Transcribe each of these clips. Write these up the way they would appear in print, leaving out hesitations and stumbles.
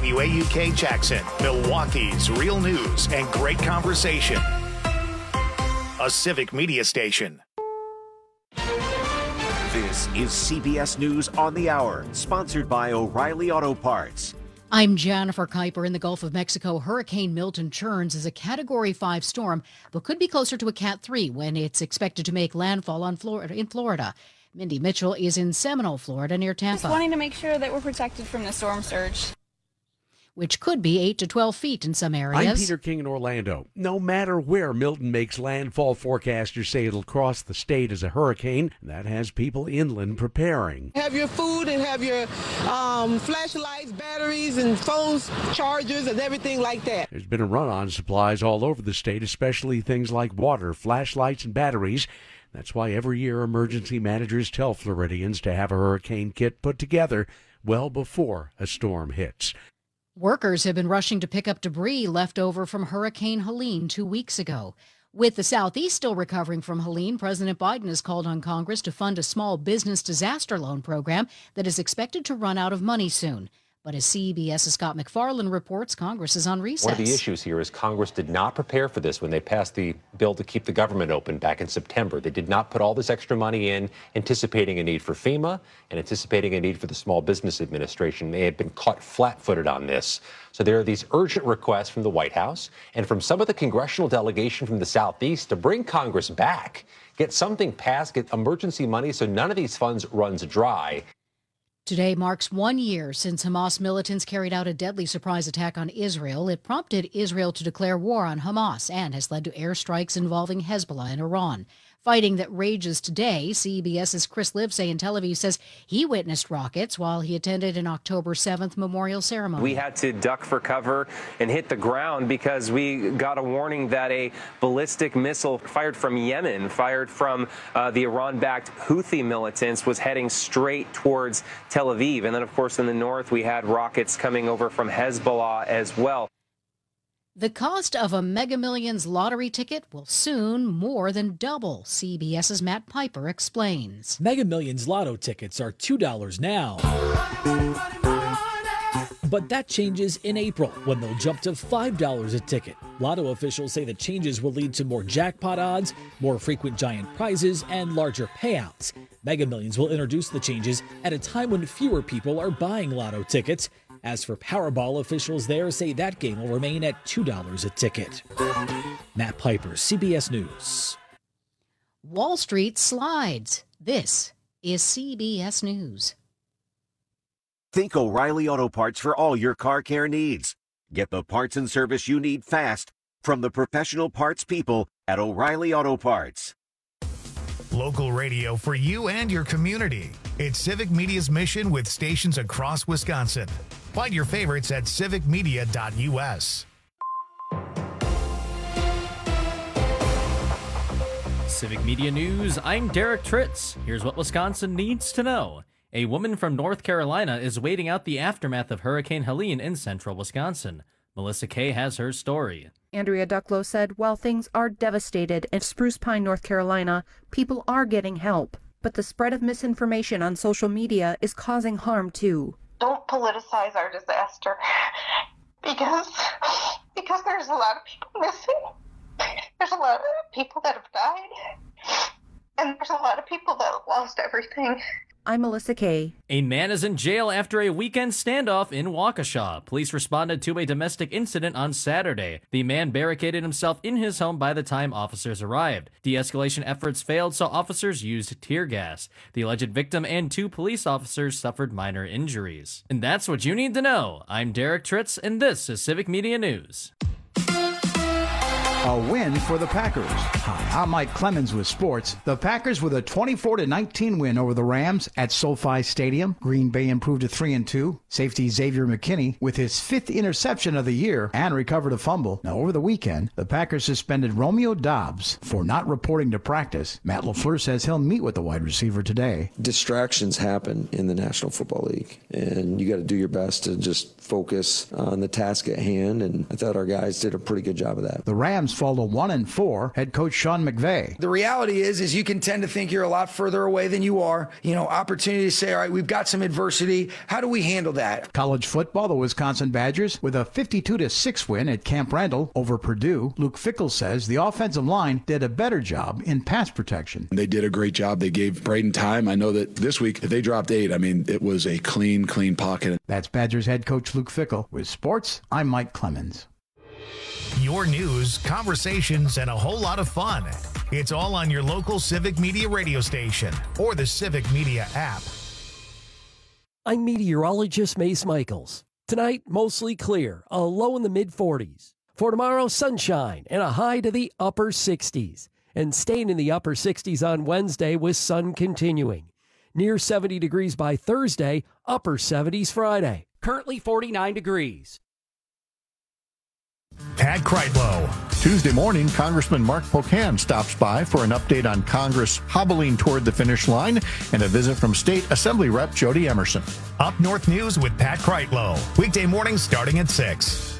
WAUK Jackson, Milwaukee's real news and great conversation. A Civic Media station. This is CBS News on the Hour, sponsored by O'Reilly Auto Parts. I'm Jennifer Kuiper. In the Gulf of Mexico, Hurricane Milton churns as a Category 5 storm, but could be closer to a Cat 3 when it's expected to make landfall in Florida. Mindy Mitchell is in Seminole, Florida, near Tampa. Just wanting to make sure that we're protected from the storm surge, which could be 8 to 12 feet in some areas. I'm Peter King in Orlando. No matter where Milton makes landfall, forecasters say it'll cross the state as a hurricane. That has people inland preparing. Have your food and have your flashlights, batteries, and phones, chargers, and everything like that. There's been a run on supplies all over the state, especially things like water, flashlights, and batteries. That's why every year emergency managers tell Floridians to have a hurricane kit put together well before a storm hits. Workers have been rushing to pick up debris left over from Hurricane Helene 2 weeks ago. With the Southeast still recovering from Helene, President Biden has called on Congress to fund a small business disaster loan program that is expected to run out of money soon. But as CBS's Scott McFarland reports, Congress is on recess. One of the issues here is Congress did not prepare for this when they passed the bill to keep the government open back in September. They did not put all this extra money in, anticipating a need for FEMA and anticipating a need for the Small Business Administration. They had been caught flat-footed on this. So there are these urgent requests from the White House and from some of the congressional delegation from the Southeast to bring Congress back, get something passed, get emergency money so none of these funds runs dry. Today marks 1 year since Hamas militants carried out a deadly surprise attack on Israel. It prompted Israel to declare war on Hamas and has led to airstrikes involving Hezbollah and Iran. Fighting that rages today, CBS's Chris Livesay in Tel Aviv says he witnessed rockets while he attended an October 7th memorial ceremony. We had to duck for cover and hit the ground because we got a warning that a ballistic missile fired from Yemen, fired from the Iran-backed Houthi militants, was heading straight towards Tel Aviv. And then, of course, in the north, we had rockets coming over from Hezbollah as well. The cost of a Mega Millions lottery ticket will soon more than double, CBS's Matt Piper explains. Mega Millions lotto tickets are $2 now. But that changes in April when they'll jump to $5 a ticket. Lotto officials say the changes will lead to more jackpot odds, more frequent giant prizes, and larger payouts. Mega Millions will introduce the changes at a time when fewer people are buying lotto tickets. As for Powerball, officials there say that game will remain at $2 a ticket. Matt Piper, CBS News. Wall Street slides. This is CBS News. Think O'Reilly Auto Parts for all your car care needs. Get the parts and service you need fast from the professional parts people at O'Reilly Auto Parts. Local radio for you and your community. It's Civic Media's mission with stations across Wisconsin. Find your favorites at civicmedia.us. Civic Media News, I'm Derek Tritz. Here's what Wisconsin needs to know. A woman from North Carolina is waiting out the aftermath of Hurricane Helene in central Wisconsin. Melissa Kay has her story. Andrea Ducklow said, while things are devastated in Spruce Pine, North Carolina, people are getting help. But the spread of misinformation on social media is causing harm too. Don't politicize our disaster because there's a lot of people missing. There's a lot of people that have died, and there's a lot of people that have lost everything. I'm Melissa Kay. A man is in jail after a weekend standoff in Waukesha. Police responded to a domestic incident on Saturday. The man barricaded himself in his home by the time officers arrived. De-escalation efforts failed, so officers used tear gas. The alleged victim and 2 police officers suffered minor injuries. And that's what you need to know. I'm Derek Tritz, and this is Civic Media News. A win for the Packers. Hi, I'm Mike Clemens with sports. The Packers with a 24-19 win over the Rams at SoFi Stadium. Green Bay improved to 3-2. Safety Xavier McKinney with his 5th interception of the year and recovered a fumble. Now, over the weekend, the Packers suspended Romeo Doubs for not reporting to practice. Matt LaFleur says he'll meet with the wide receiver today. Distractions happen in the National Football League, and you got to do your best to just focus on the task at hand, and I thought our guys did a pretty good job of that. The Rams fall to 1-4. Head coach Sean McVay. The reality is you can tend to think you're a lot further away than you are. Opportunity to say, all right, we've got some adversity. How do we handle that? College football, the Wisconsin Badgers with a 52-6 win at Camp Randall over Purdue. Luke Fickell says the offensive line did a better job in pass protection. They did a great job. They gave Braden time. I know that this week, if they dropped 8, it was a clean pocket. That's Badgers head coach Luke Fickell. With sports, I'm Mike Clemens. Your news, conversations, and a whole lot of fun. It's all on your local Civic Media radio station or the Civic Media app. I'm meteorologist Mace Michaels. Tonight, mostly clear, a low in the mid-40s. For tomorrow, sunshine and a high to the upper 60s. And staying in the upper 60s on Wednesday with sun continuing. Near 70 degrees by Thursday, upper 70s Friday. Currently 49 degrees. Pat Kreitlow. Tuesday morning, Congressman Mark Pocan stops by for an update on Congress hobbling toward the finish line and a visit from State Assembly Rep Jody Emerson. Up North News with Pat Kreitlow. Weekday mornings starting at 6.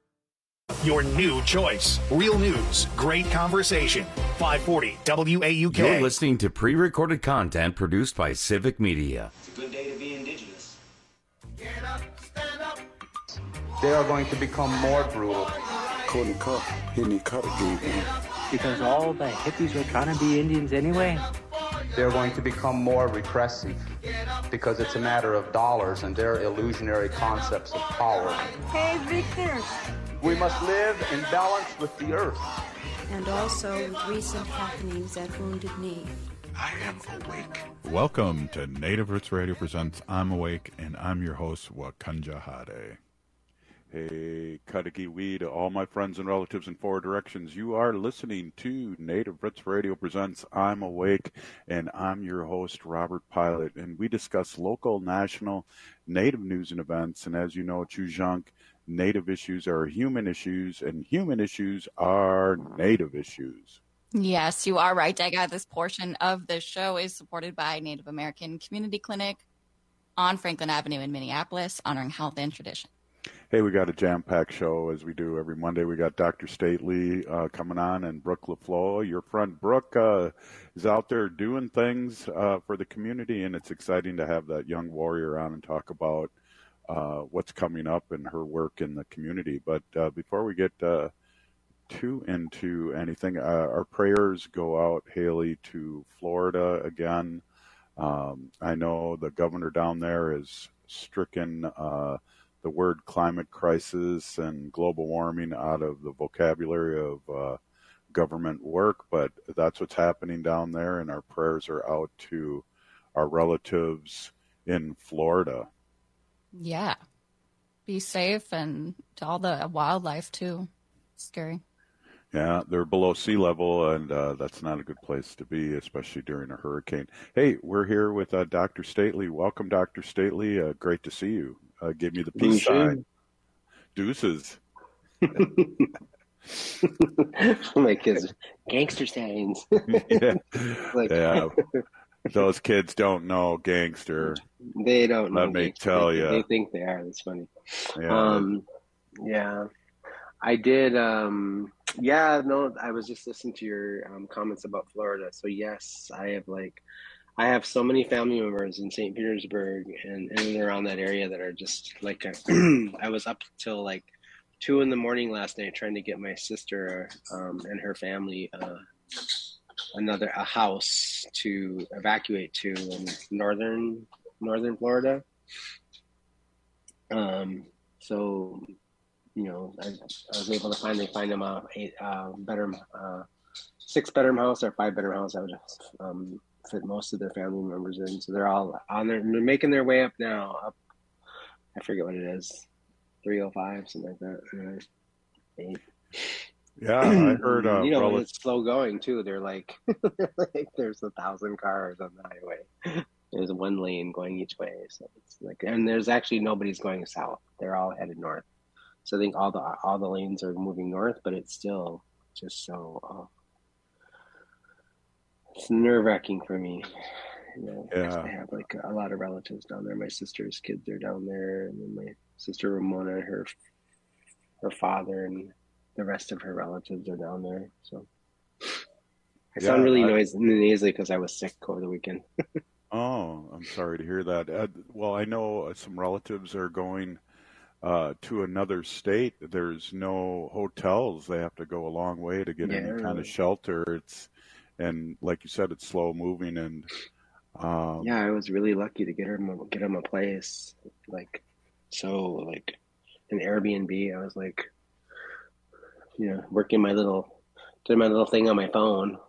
Your new choice. Real news. Great conversation. 540 WAUK. You're listening to pre-recorded content produced by Civic Media. It's a good day to be indigenous. Get up, stand up. They are going to become more brutal. Couldn't cut. He didn't cut again. Because all the hippies were trying to be Indians anyway. They're going to become more repressive because it's a matter of dollars and their illusionary concepts of power. Hey, Victor. We must live in balance with the earth. And also with recent happenings at Wounded Knee. I am awake. Welcome to Native Roots Radio presents I'm Awake, and I'm your host, Wakanja Hade. Hey, Katagiwi, to all my friends and relatives in 4 directions. You are listening to Native Roots Radio presents I'm Awake, and I'm your host, Robert Pilot. And we discuss local, national, Native news and events. And as you know, Chujunk, Native issues are human issues, and human issues are Native issues. Yes, you are right, Dega. This portion of the show is supported by Native American Community Clinic on Franklin Avenue in Minneapolis, honoring health and tradition. Hey, we got a jam-packed show as we do every Monday. We got Dr. Stately coming on, and Brooke LaFleur. Your friend Brooke is out there doing things for the community, and it's exciting to have that young warrior on and talk about what's coming up in her work in the community. But before we get too into anything, our prayers go out, Haley, to Florida again. I know the governor down there is stricken the word climate crisis and global warming out of the vocabulary of government work, but that's what's happening down there, and our prayers are out to our relatives in Florida. Yeah. Be safe, and to all the wildlife, too. Scary. Yeah, they're below sea level, and that's not a good place to be, especially during a hurricane. Hey, we're here with Dr. Stately. Welcome, Dr. Stately. Great to see you. Give me the peace sign. Deuces. My kids, gangster signs. Yeah. Yeah. Those kids don't know gangster. They don't know. Let me tell you. They think they are. That's funny. Yeah. Yeah. I did. Yeah, no, I was just listening to your comments about Florida. So yes, I have so many family members in St. Petersburg and in and around that area that are just like, I was up till like 2 a.m. last night trying to get my sister and her family a house to evacuate to in northern Florida. So, you know, I was able to finally find them a 6-bedroom house or 5-bedroom house that would fit most of their family members in. So they're all on there, they're making their way up now. Up, I forget what it is, 305, something like that. 8. Yeah, I heard. You know, it's slow going too. They're like, there's 1,000 cars on the highway. There's 1 lane going each way, so it's like, and there's actually nobody's going south. They're all headed north. So I think all the lanes are moving north, but it's still just so. It's nerve-wracking for me. You know, yeah. I have like a lot of relatives down there. My sister's kids are down there, and then my sister Ramona, her father, and the rest of her relatives are down there. So I sound really nasally because I was sick over the weekend. Oh, I'm sorry to hear that. Well, I know some relatives are going to another state. There's no hotels. They have to go a long way to get any kind of shelter. And like you said, it's slow moving. And I was really lucky to get him a place, like an Airbnb. I was like, working doing my little thing on my phone,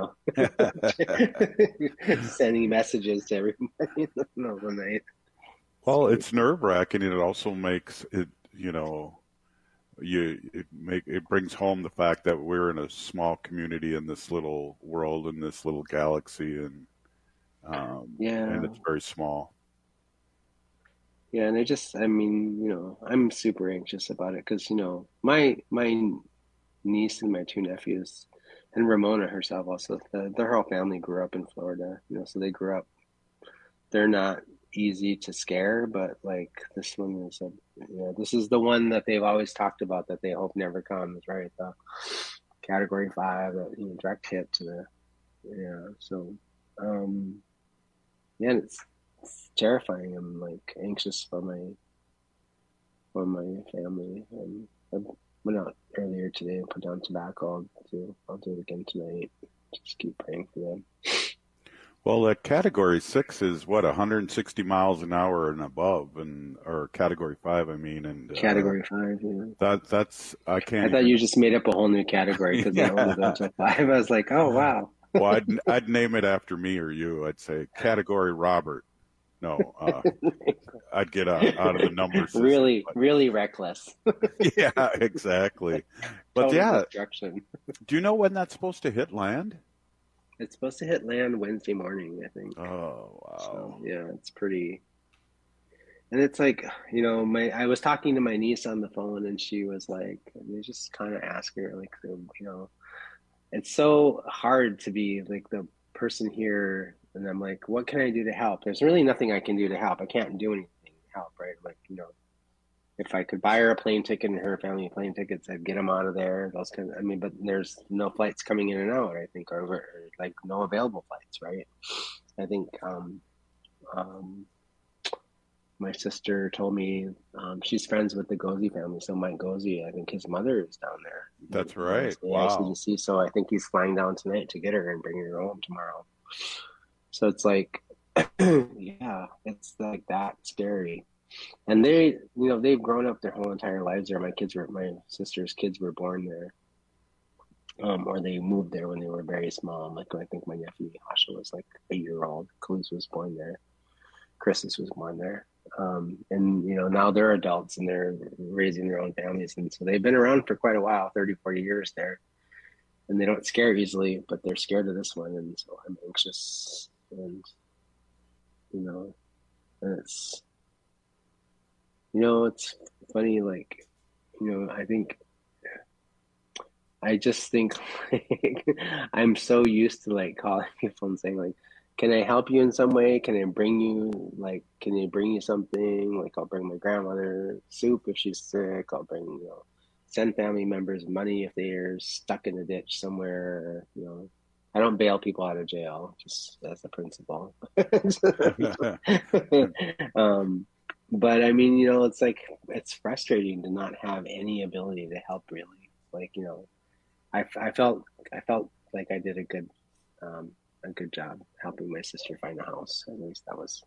sending messages to everybody in the middle of the night. Well, it's nerve-wracking, and it also makes it, it brings home the fact that we're in a small community in this little world, in this little galaxy, and it's very small. Yeah, and I'm super anxious about it because, my niece and my two nephews, and Ramona herself also, their whole family grew up in Florida, so they grew up. They're not easy to scare, but like this one is this is the one that they've always talked about that they hope never comes, right? The Category 5, direct hit to it's terrifying. I'm like anxious for my family, and I went out earlier today and put down tobacco. I'll do it again tonight. Just keep praying for them. Well, that Category 6 is 160 miles an hour and above, or Category 5, and Category 5. Yeah. That's I can't. I thought you just made up a whole new category because I only go to 5. I was like, oh wow. Well, I'd name it after me or you. I'd say Category Robert. No, I'd get out of the numbers. Really, really reckless. Yeah, exactly. But destruction. Do you know when that's supposed to hit land? It's supposed to hit land Wednesday morning, I think. Oh, wow. So, it's pretty. And it's like, I was talking to my niece on the phone, and she was like, they just kind of ask her, like, it's so hard to be like the person here. And I'm like, what can I do to help? There's really nothing I can do to help. I can't do anything to help, right? Like, if I could buy her a plane ticket and her family plane tickets, I'd get them out of there. Those kind of, but there's no flights coming in and out, I think, or like no available flights, right? I think my sister told me she's friends with the Gozi family. So Mike Gozi, I think his mother is down there. That's right. Wow. ICDC, so I think he's flying down tonight to get her and bring her home tomorrow. So it's like, it's like that scary. And they, they've grown up their whole entire lives there. My sister's kids were born there, or they moved there when they were very small. Like I think my nephew Asha was like 8-year-old. Cruz was born there. Chris's was born there. And now they're adults and they're raising their own families, and so they've been around for quite a while, 30, 40 years there. And they don't scare easily, but they're scared of this one, and so I'm anxious. And and it's. It's funny, like, I just think like, I'm so used to like calling people and saying like, can I help you in some way? Can you bring you something? Like I'll bring my grandmother soup if she's sick. I'll bring, send family members money if they're stuck in a ditch somewhere, I don't bail people out of jail, just as a principle. But it's like, it's frustrating to not have any ability to help really. Like, I felt like I did a good job helping my sister find a house. At least that was,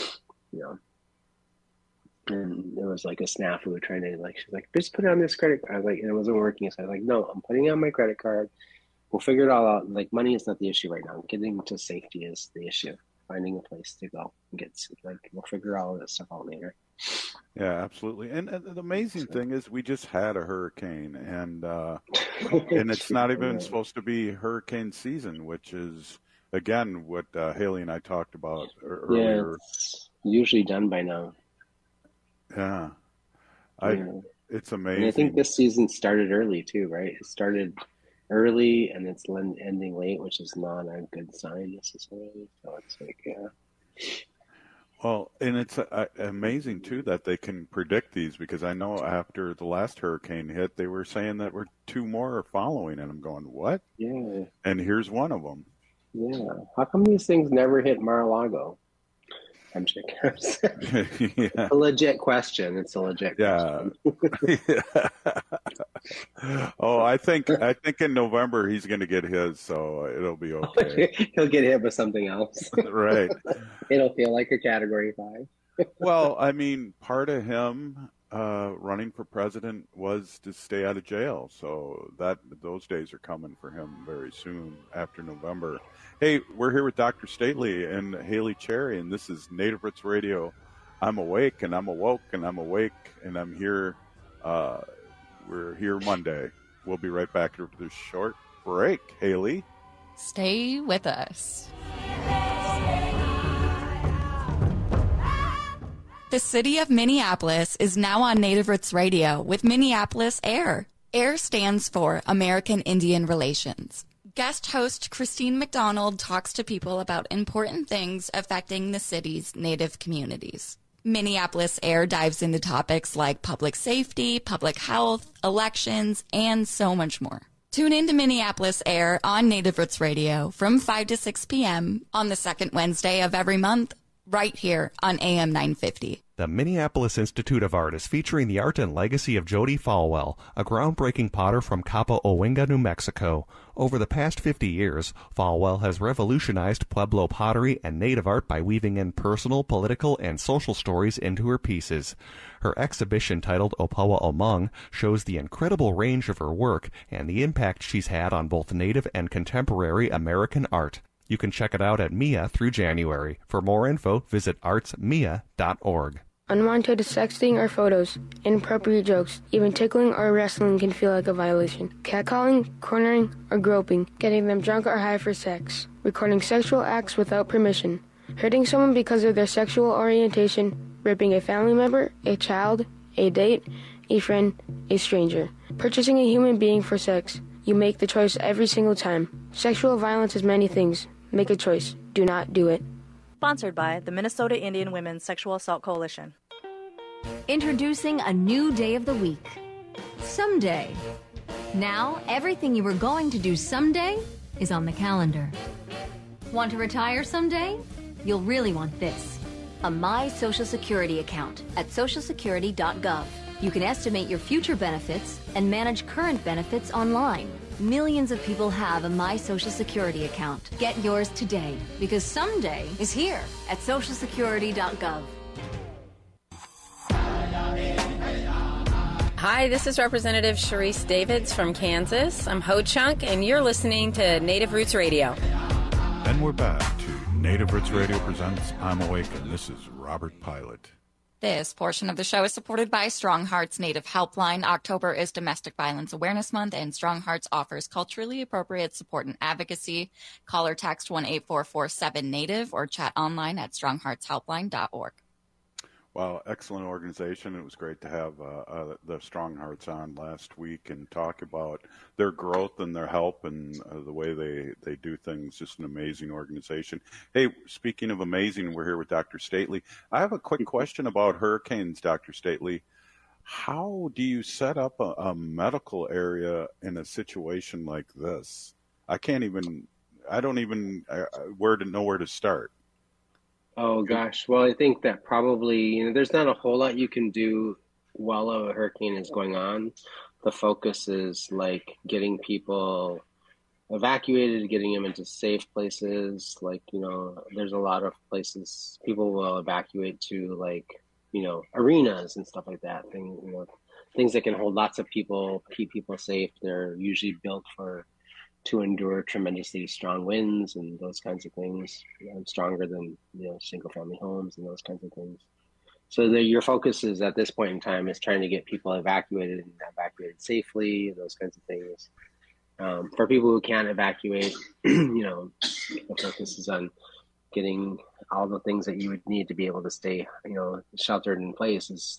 and it was like a snafu trying to she's like, just put it on this credit card. I was like, and it wasn't working. So I was like, no, I'm putting it on my credit card. We'll figure it all out. Like money is not the issue right now. Getting to safety is the issue. Finding a place to go and we'll figure all this stuff out later. Yeah, absolutely. And the amazing thing is we just had a hurricane, and it's not even supposed to be hurricane season, which is again what Haley and I talked about earlier. Yeah, it's usually done by now. Yeah, it's amazing. And I think this season started early too, right? It started early and it's ending late, which is not a good sign necessarily. So it's like, Well, and it's amazing, too, that they can predict these, because I know after the last hurricane hit, they were saying that two more are following, and I'm going, what? Yeah. And here's one of them. Yeah. How come these things never hit Mar-a-Lago? I'm checking. Yeah. A legit question. It's a legit question. Oh, I think in November he's going to get his, so it'll be okay. He'll get hit with something else. Right. It'll feel like a Category 5. Well, I mean, part of him running for president was to stay out of jail, so those days are coming for him very soon after November. Hey, we're here with Dr. Stately and Haley Cherry, and this is Native Roots Radio. I'm awake, and I'm awoke, and I'm awake, and I'm here. We're here Monday. We'll be right back after this short break. Haley? Stay with us. The city of Minneapolis is now on Native Roots Radio with Minneapolis AIR. AIR stands for American Indian Relations. Guest host Christine McDonald talks to people about important things affecting the city's Native communities. Minneapolis AIR dives into topics like public safety, public health, elections, and so much more. Tune in to Minneapolis AIR on Native Roots Radio from 5 to 6 p.m. on the second Wednesday of every month, right here on AM 950. The Minneapolis Institute of Art is featuring the art and legacy of Jody Falwell, a groundbreaking potter from Cabo Owinga, New Mexico. Over the past 50 years, Falwell has revolutionized Pueblo pottery and native art by weaving in personal, political, and social stories into her pieces. Her exhibition titled Opawa Omung shows the incredible range of her work and the impact she's had on both native and contemporary American art. You can check it out at MIA through January. For more info, visit artsmia.org. Unwanted sexting or photos, inappropriate jokes, even tickling or wrestling can feel like a violation. Catcalling, cornering, or groping, getting them drunk or high for sex, recording sexual acts without permission, hurting someone because of their sexual orientation, raping a family member, a child, a date, a friend, a stranger, purchasing a human being for sex. You make the choice every single time. Sexual violence is many things. Make a choice. Do not do it. Sponsored by the Minnesota Indian Women's Sexual Assault Coalition. Introducing a new day of the week. Someday. Now, everything you were going to do someday is on the calendar. Want to retire someday? You'll really want this. A My Social Security account at socialsecurity.gov. You can estimate your future benefits and manage current benefits online. Millions of people have a My Social Security account. Get yours today, because someday is here at socialsecurity.gov. Hi, this is Representative Sharice Davids from Kansas. I'm Ho Chunk, and you're listening to Native Roots Radio. And we're back to Native Roots Radio presents I'm Awake, and this is Robert Pilot. This portion of the show is supported by Strong Hearts Native Helpline. October is Domestic Violence Awareness Month, and Strong Hearts offers culturally appropriate support and advocacy. Call or text 1-844-7-NATIVE or chat online at strongheartshelpline.org. Well, excellent organization. It was great to have the Strong Hearts on last week and talk about their growth and their help and the way they do things. Just an amazing organization. Hey, speaking of amazing, we're here with Dr. Stately. I have a quick question about hurricanes, Dr. Stately. How do you set up a medical area in a situation like this? I don't even know where to start. Oh gosh, well, I think that probably, there's not a whole lot you can do while a hurricane is going on. The focus is like getting people evacuated, getting them into safe places. Like, there's a lot of places people will evacuate to, like, arenas and stuff like that. Things that can hold lots of people, keep people safe. They're usually built to endure tremendously strong winds and those kinds of things, stronger than single family homes and those kinds of things. So your focus is at this point in time is trying to get people evacuated safely, those kinds of things. For people who can't evacuate, the focus is on getting all the things that you would need to be able to stay, sheltered in place. Is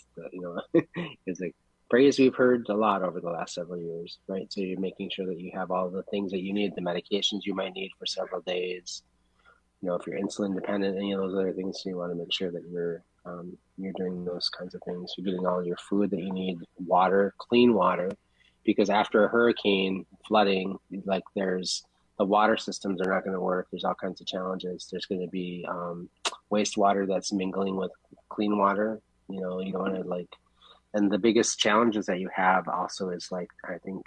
a phrase we've heard a lot over the last several years, right? So you're making sure that you have all the things that you need, the medications you might need for several days, if you're insulin dependent, any of those other things, you want to make sure that you're doing those kinds of things. You're getting all your food that you need, water, clean water, because after a hurricane, flooding, like the water systems are not going to work. There's all kinds of challenges. There's going to be wastewater that's mingling with clean water. You don't want to and the biggest challenges that you have also is I think,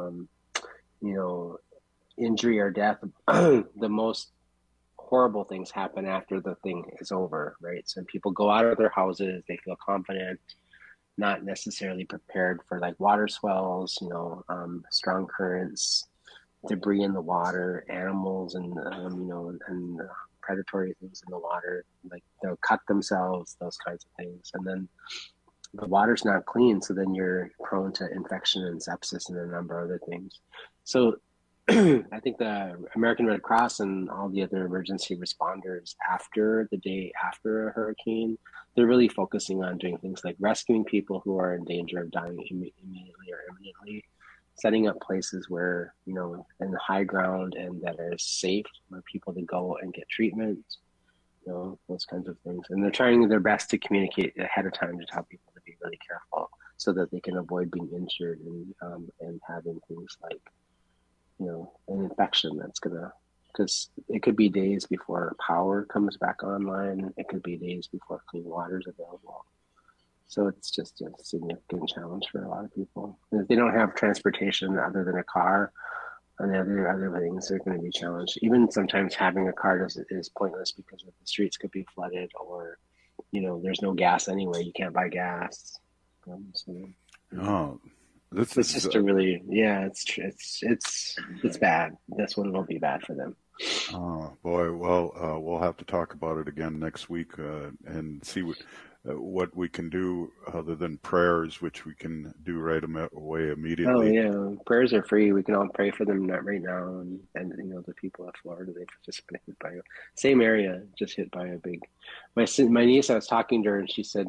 injury or death. The most horrible things happen after the thing is over, right? So people go out of their houses, they feel confident, not necessarily prepared for water swells, strong currents, debris in the water, animals, and and predatory things in the water, they'll cut themselves, those kinds of things. And then the water's not clean, so then you're prone to infection and sepsis and a number of other things. So I think the American Red Cross and all the other emergency responders after the day after a hurricane, they're really focusing on doing things like rescuing people who are in danger of dying immediately or imminently, setting up places where, in the high ground and that are safe for people to go and get treatment, those kinds of things. And they're trying their best to communicate ahead of time to tell people to be really careful so that they can avoid being injured and having things like, an infection that's because it could be days before power comes back online. It could be days before clean water is available. So it's just a significant challenge for a lot of people. And if they don't have transportation other than a car and other things, they're going to be challenged. Even sometimes having a car is pointless because the streets could be flooded or, there's no gas anyway. You can't buy gas. This is just it's bad. That's when it'll be bad for them. Oh boy! Well, we'll have to talk about it again next week and see what we can do other than prayers, which we can do right away immediately. Oh yeah, prayers are free. We can all pray for them right now, and the people of Florida, they've just been hit by same area, just hit by a big. My niece, I was talking to her, and she said,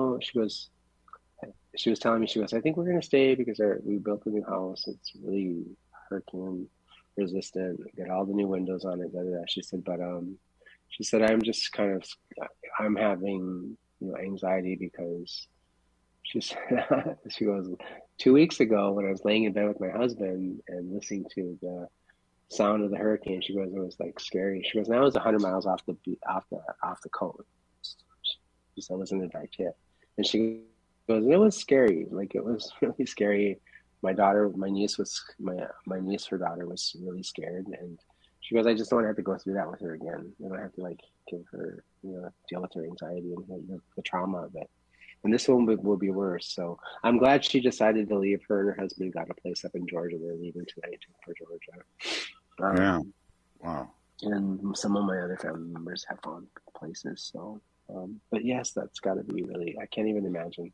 she was telling me, she goes, I think we're going to stay because we built a new house. It's really hurricane resistant. We got all the new windows on it. She said, but she said, I'm just I'm having anxiety because she goes, 2 weeks ago when I was laying in bed with my husband and listening to the sound of the hurricane, she goes, it was scary. She goes, now it's 100 miles off the coast. She said, it was in a dry tip, and she goes, it was scary. It was really scary. My niece, her daughter was really scared. And she goes, I just don't have to go through that with her again. I don't have to give her, deal with her anxiety and the trauma of it. And this one will be worse. So I'm glad she decided to leave. Her and her husband got a place up in Georgia. They're leaving tonight for Georgia. Yeah. Wow. And some of my other family members have found places. So, but yes, that's got to be really, I can't even imagine.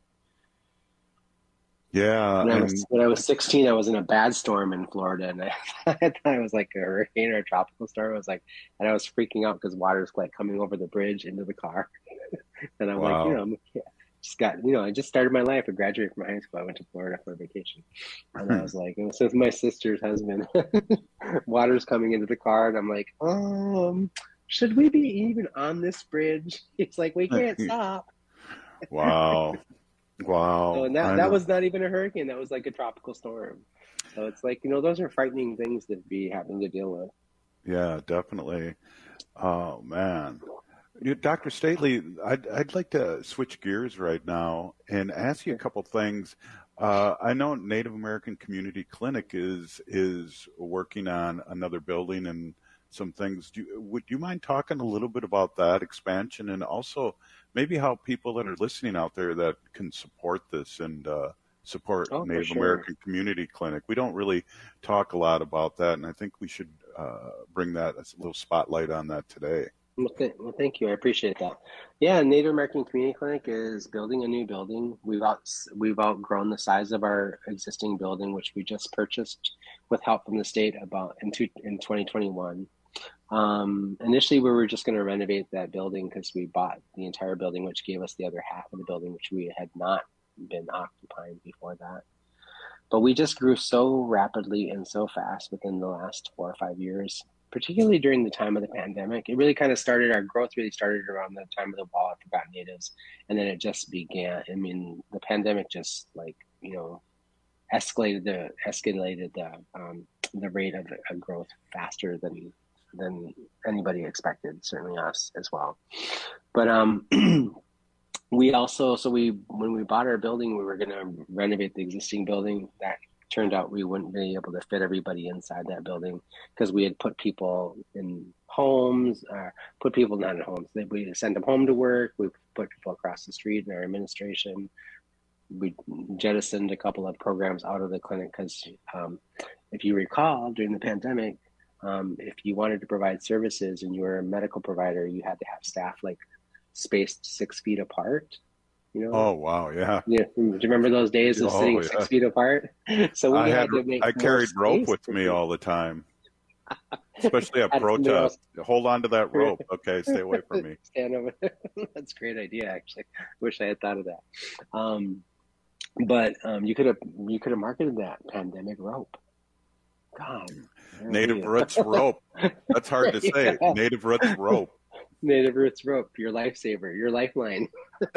Yeah. When I was 16, I was in a bad storm in Florida, and I thought it was like a hurricane or a tropical storm. And I was freaking out because water's coming over the bridge into the car. And I'm I just started my life. I graduated from high school. I went to Florida for a vacation. And I was like, it was with my sister's husband. Water's coming into the car, and I'm like, should we be even on this bridge? It's like, we can't stop. Wow. Wow. So, and that was not even a hurricane. That was like a tropical storm. So it's those are frightening things to be having to deal with. Yeah, definitely. Oh, man. Dr. Stately, I'd like to switch gears right now and ask you a couple things. I know Native American Community Clinic is working on another building and some things. Would you mind talking a little bit about that expansion and also maybe how people that are listening out there that can support this and support Native American Community Clinic? We don't really talk a lot about that, and I think we should bring that as a little spotlight on that today. Well, thank you. I appreciate that. Yeah, Native American Community Clinic is building a new building. We've outgrown the size of our existing building, which we just purchased with help from the state about in 2021. Initially, we were just going to renovate that building because we bought the entire building, which gave us the other half of the building, which we had not been occupying before that. But we just grew so rapidly and so fast within the last 4 or 5 years, particularly during the time of the pandemic. It really kind of started, our growth really started around the time of the Wall of Forgotten Natives. And then it just began. I mean, the pandemic just escalated the rate of growth faster than anybody expected, certainly us as well. But we also, when we bought our building, we were going to renovate the existing building. That turned out we wouldn't be able to fit everybody inside that building because we had put people in homes, not in homes. We sent them home to work. We put people across the street in our administration. We jettisoned a couple of programs out of the clinic because if you recall, during the pandemic, if you wanted to provide services and you were a medical provider, you had to have staff spaced 6 feet apart. Oh wow, yeah. Yeah. Do you remember those days of sitting 6 feet apart? So we had to make. I carried rope with me all the time, especially at protest. Hold on to that rope. Okay, stay away from me. Stand over there. That's a great idea. Actually, wish I had thought of that. But you could have marketed that pandemic rope. God. Native Roots rope. That's hard to say. Yeah. Native Roots rope. Native Roots rope, your lifesaver, your lifeline.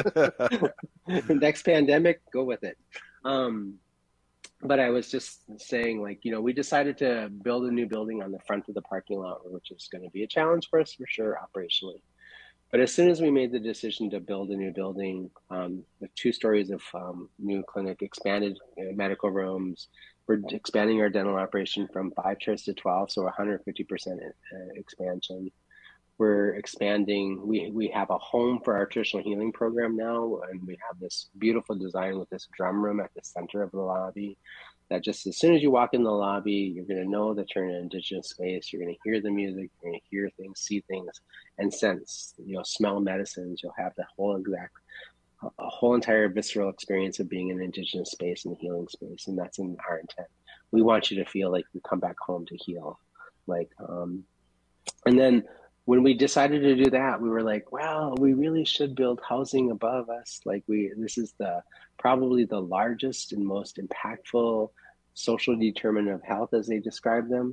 Next pandemic, go with it. But I was just saying, we decided to build a new building on the front of the parking lot, which is going to be a challenge for us for sure, operationally. But as soon as we made the decision to build a new building with 2 stories of new clinic, expanded medical rooms, we're expanding our dental operation from 5 chairs to 12, so 150% expansion. We're expanding. We have a home for our traditional healing program now, and we have this beautiful design with this drum room at the center of the lobby that just as soon as you walk in the lobby, you're going to know that you're in an Indigenous space. You're going to hear the music. You're going to hear things, see things, and sense, smell medicines. You'll have the whole entire visceral experience of being in an Indigenous space and the healing space, and that's in our intent. We want you to feel like you come back home to heal. And then when we decided to do that, we were like, well, we really should build housing above us. This is probably the largest and most impactful social determinant of health, as they describe them,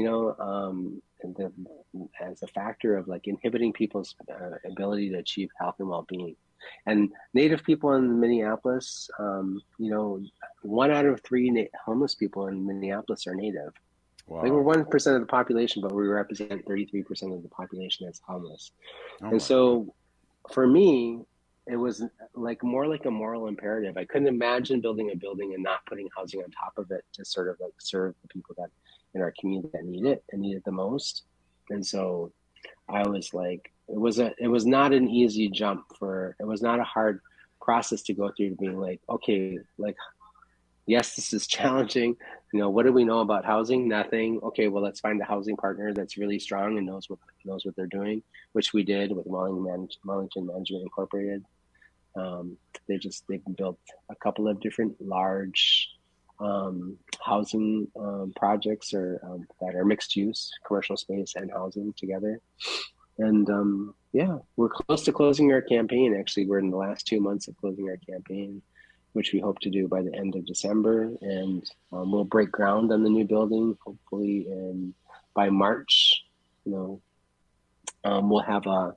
as a factor of inhibiting people's ability to achieve health and well-being. And Native people in Minneapolis, 1 out of 3 homeless people in Minneapolis are Native. Wow. We're 1% of the population, but we represent 33% of the population that's homeless. And so for me, it was more like a moral imperative. I couldn't imagine building a building and not putting housing on top of it to sort of serve the people that in our community that need it and need it the most. And so I was it was not an easy jump it was not a hard process to go through to being okay, yes, this is challenging. What do we know about housing? Nothing. Okay, well, let's find a housing partner that's really strong and knows what they're doing, which we did with Wellington Management Incorporated. They've built a couple of different large housing projects that are mixed use, commercial space and housing together. And we're close to closing our campaign. Actually, we're in the last 2 months of closing our campaign, which we hope to do by the end of December. And we'll break ground on the new building, hopefully by March. We'll have a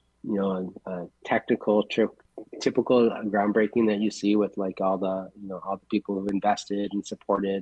typical groundbreaking that you see with all the people who've invested and supported,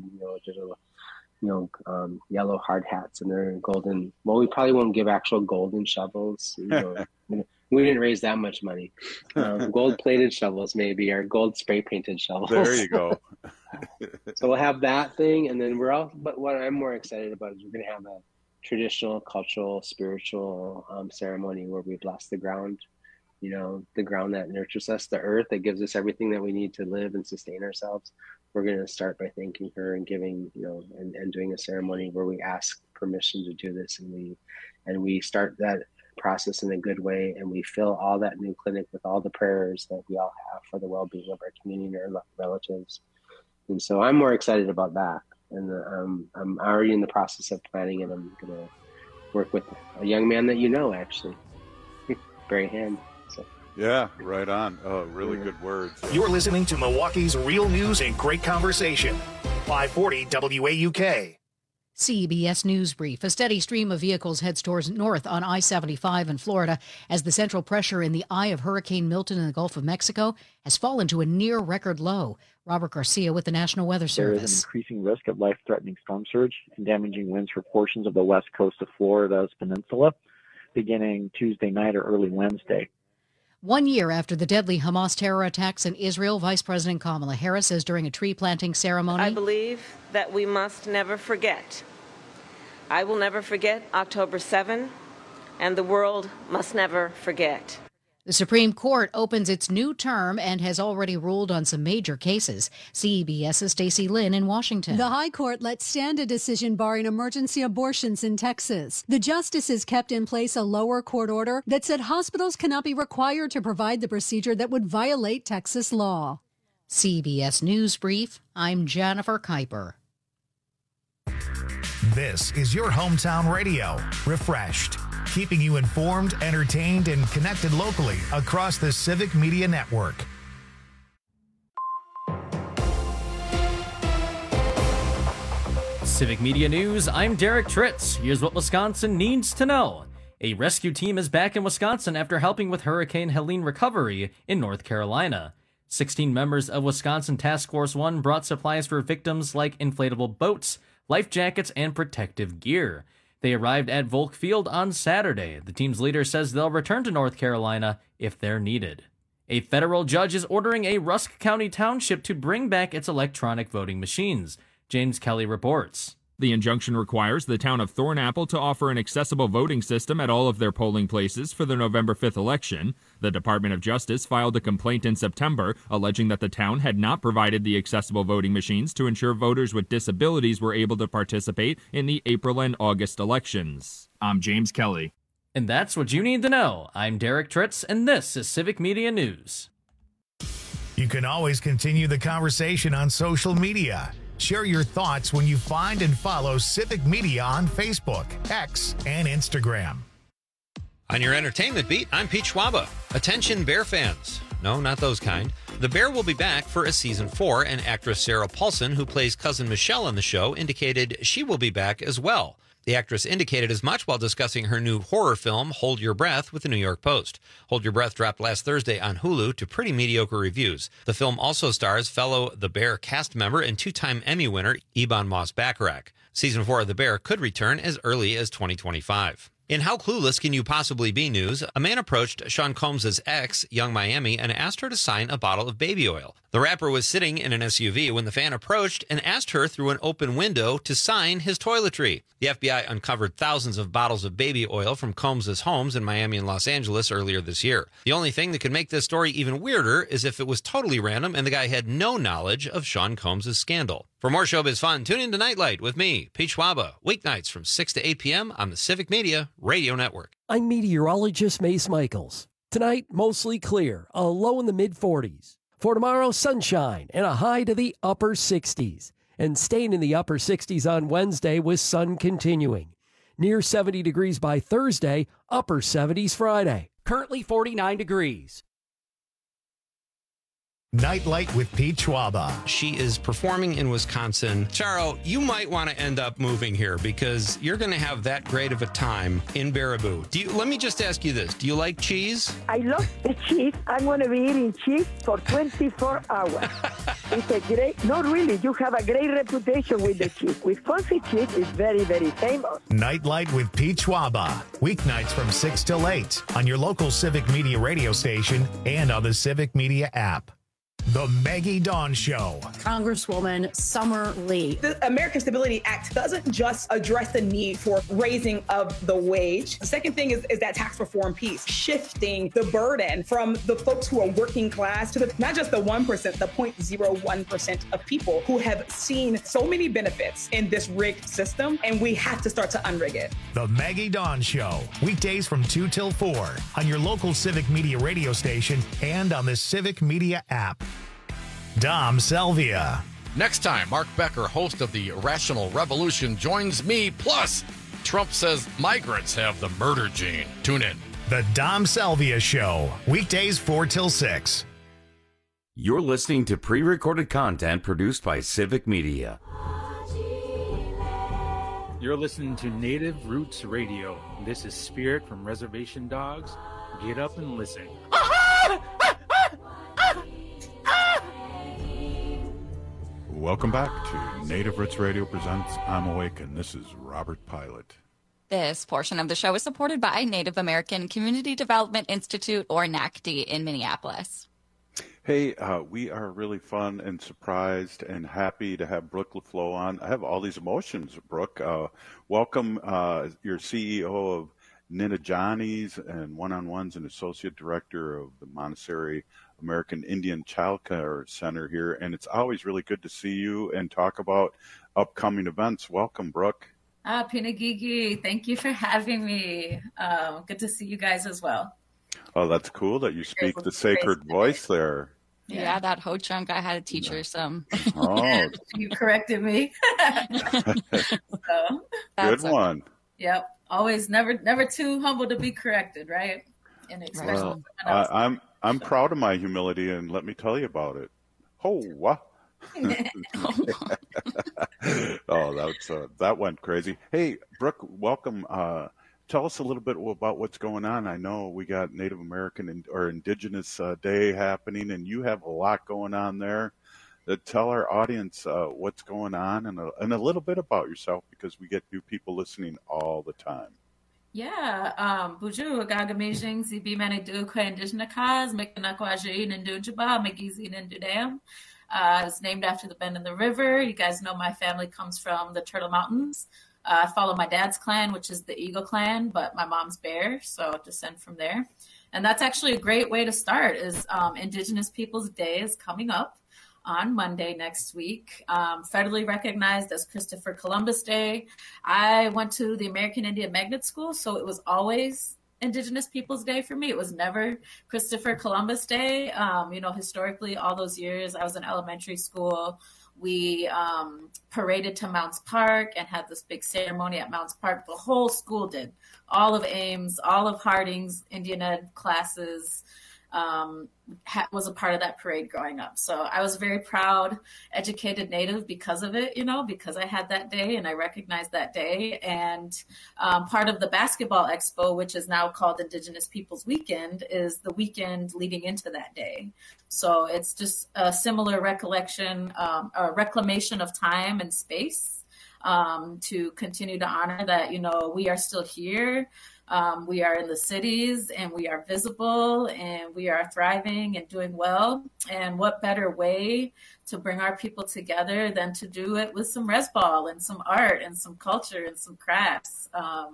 yellow hard hats and their golden. Well, we probably won't give actual golden shovels. We didn't raise that much money. Gold-plated shovels, maybe, or gold spray-painted shovels. There you go. So we'll have that thing, and then but what I'm more excited about is we're going to have a traditional, cultural, spiritual ceremony where we bless the ground. The ground that nurtures us, the earth that gives us everything that we need to live and sustain ourselves. We're going to start by thanking her and giving, and doing a ceremony where we ask permission to do this, and we start that process in a good way, and we fill all that new clinic with all the prayers that we all have for the well-being of our community and our relatives. And so I'm more excited about that, and I'm already in the process of planning, and I'm going to work with a young man that actually, Barry Hand. Yeah, right on. Oh, really good words. You're listening to Milwaukee's real news and great conversation. 540 WAUK. CBS News Brief. A steady stream of vehicles heads towards north on I-75 in Florida as the central pressure in the eye of Hurricane Milton in the Gulf of Mexico has fallen to a near record low. Robert Garcia with the National Weather Service. There is an increasing risk of life-threatening storm surge and damaging winds for portions of the west coast of Florida's peninsula beginning Tuesday night or early Wednesday. 1 year after the deadly Hamas terror attacks in Israel, Vice President Kamala Harris says during a tree-planting ceremony, I believe that we must never forget. I will never forget October 7, and the world must never forget. The Supreme Court opens its new term and has already ruled on some major cases. CBS's Stacey Lynn in Washington. The High Court let stand a decision barring emergency abortions in Texas. The justices kept in place a lower court order that said hospitals cannot be required to provide the procedure that would violate Texas law. CBS News Brief, I'm Jennifer Kuiper. This is your hometown radio, Refreshed, keeping you informed, entertained, and connected locally across the Civic Media Network. Civic Media News, I'm Derek Tritz. Here's what Wisconsin needs to know. A rescue team is back in Wisconsin after helping with Hurricane Helene recovery in North Carolina. 16 members of Wisconsin Task Force 1 brought supplies for victims like inflatable boats, life jackets, and protective gear. They arrived at Volk Field on Saturday. The team's leader says they'll return to North Carolina if they're needed. A federal judge is ordering a Rusk County township to bring back its electronic voting machines. James Kelly reports. The injunction requires the town of Thornapple to offer an accessible voting system at all of their polling places for the November 5th election. The Department of Justice filed a complaint in September alleging that the town had not provided the accessible voting machines to ensure voters with disabilities were able to participate in the April and August elections. I'm James Kelly. And that's what you need to know. I'm Derek Tritz, and this is Civic Media News. You can always continue the conversation on social media. Share your thoughts when you find and follow Civic Media on Facebook, X, and Instagram. On your entertainment beat, I'm Pete Schwaba. Attention Bear fans. No, not those kind. The Bear will be back for a season 4, and actress Sarah Paulson, who plays Cousin Michelle on the show, indicated she will be back as well. The actress indicated as much while discussing her new horror film, Hold Your Breath, with the New York Post. Hold Your Breath dropped last Thursday on Hulu to pretty mediocre reviews. The film also stars fellow The Bear cast member and 2-time Emmy winner Ebon Moss-Bachrach. Season 4 of The Bear could return as early as 2025. In How Clueless Can You Possibly Be news, a man approached Sean Combs' ex, Young Miami, and asked her to sign a bottle of baby oil. The rapper was sitting in an SUV when the fan approached and asked her through an open window to sign his toiletry. The FBI uncovered thousands of bottles of baby oil from Combs' homes in Miami and Los Angeles earlier this year. The only thing that could make this story even weirder is if it was totally random and the guy had no knowledge of Sean Combs' scandal. For more showbiz fun, tune in to Nightlight with me, Pete Schwaba, weeknights from 6 to 8 p.m. on the Civic Media Radio Network. I'm meteorologist Mace Michaels. Tonight, mostly clear, a low in the mid-40s. For tomorrow, sunshine and a high to the upper 60s. And staying in the upper 60s on Wednesday with sun continuing. Near 70 degrees by Thursday, upper 70s Friday. Currently 49 degrees. Nightlight with Pete Schwaba. She is performing in Wisconsin. Charo, you might want to end up moving here because you're going to have that great of a time in Baraboo. Let me just ask you this. Do you like cheese? I love the cheese. I'm going to be eating cheese for 24 hours. It's a great, not really, you have a great reputation with the cheese. Wisconsin cheese is very, very famous. Nightlight with Pete Schwaba. Weeknights from 6 till 8 on your local Civic Media radio station and on the Civic Media app. The Maggie Dawn Show. Congresswoman Summer Lee. The American Stability Act doesn't just address the need for raising of the wage. The second thing is that tax reform piece, shifting the burden from the folks who are working class to not just the 1%, the 0.01% of people who have seen so many benefits in this rigged system, and we have to start to unrig it. The Maggie Dawn Show. Weekdays from 2 till 4 on your local Civic Media radio station and on the Civic Media app. Dom Salvia. Next time, Mark Becker, host of the Rational Revolution, joins me. Plus, Trump says migrants have the murder gene. Tune in. The Dom Salvia Show. Weekdays 4 till 6. You're listening to pre-recorded content produced by Civic Media. You're listening to Native Roots Radio. This is Spirit from Reservation Dogs. Get up and listen. Welcome back to Native Roots Radio presents I'm Awake, and this is Robert Pilot. This portion of the show is supported by Native American Community Development Institute, or NACD, in Minneapolis. Hey, we are really fun and surprised and happy to have Brooke LaFleur on. I have all these emotions, Brooke. Welcome, your CEO of Ninajani's and One-on-Ones and Associate Director of the Montessori American Indian Child Care Center here. And it's always really good to see you and talk about upcoming events. Welcome, Brooke. Pinagigi, thank you for having me. Good to see you guys as well. Oh, that's cool that you speak the sacred voice there. Yeah, that Ho Chunk, I had to teach her some. Oh, you corrected me. So, good one. Yep. Always never too humble to be corrected, right? And especially I'm proud of my humility, and let me tell you about it. Oh, what? Oh, that went crazy. Hey, Brooke, welcome. Tell us a little bit about what's going on. I know we got Native American or Indigenous Day happening, and you have a lot going on there. Tell our audience what's going on and a little bit about yourself, because we get new people listening all the time. Yeah, Buju Gagamijing, Zibi Manidu, Indigenous, Mekanakwaji, and Dujaba, Megizin and Dudam. It's named after the bend in the river. You guys know my family comes from the Turtle Mountains. I follow my dad's clan, which is the Eagle clan, but my mom's Bear, so I descend from there. And that's actually a great way to start, is Indigenous Peoples Day is coming up on Monday next week, federally recognized as Christopher Columbus Day. I went to the American Indian Magnet School, so it was always Indigenous Peoples Day for me. It was never Christopher Columbus Day. Historically, all those years I was in elementary school, we paraded to Mounts Park and had this big ceremony at Mounts Park. The whole school did. All of Ames, all of Harding's Indian Ed classes was a part of that parade growing up. So I was very proud, educated Native because of it, because I had that day and I recognized that day. And part of the basketball expo, which is now called Indigenous Peoples Weekend, is the weekend leading into that day. So it's just a similar recollection, a reclamation of time and space to continue to honor that, we are still here. We are in the cities and we are visible and we are thriving and doing well. And what better way to bring our people together than to do it with some resball and some art and some culture and some crafts.